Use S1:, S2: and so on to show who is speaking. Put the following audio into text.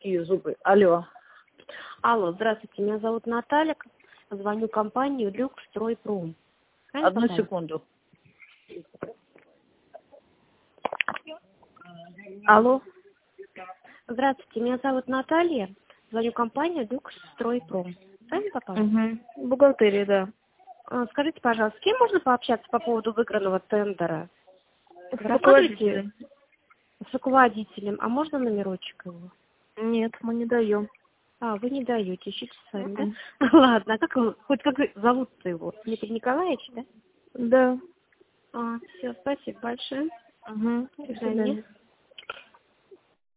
S1: такие зубы. Алло.
S2: Алло, здравствуйте, меня зовут Наталья. Звоню в компанию «Люкстройпром».
S1: Одну секунду. Алло.
S2: Здравствуйте, меня зовут Наталья. Звоню в компанию «Люкстройпром». Правильно попали?
S1: Угу. Бухгалтерия, да.
S2: Скажите, пожалуйста, с кем можно пообщаться по поводу выигранного тендера?
S1: С руководителем.
S2: С руководителем. А можно номерочек его?
S1: Нет, мы не даем.
S2: Вы не даете, ищите сами, да? Ладно, а как его, хоть как зовут-то его? Дмитрий Николаевич, да?
S1: Да.
S2: Все, спасибо большое.
S1: Угу.
S2: До свидания.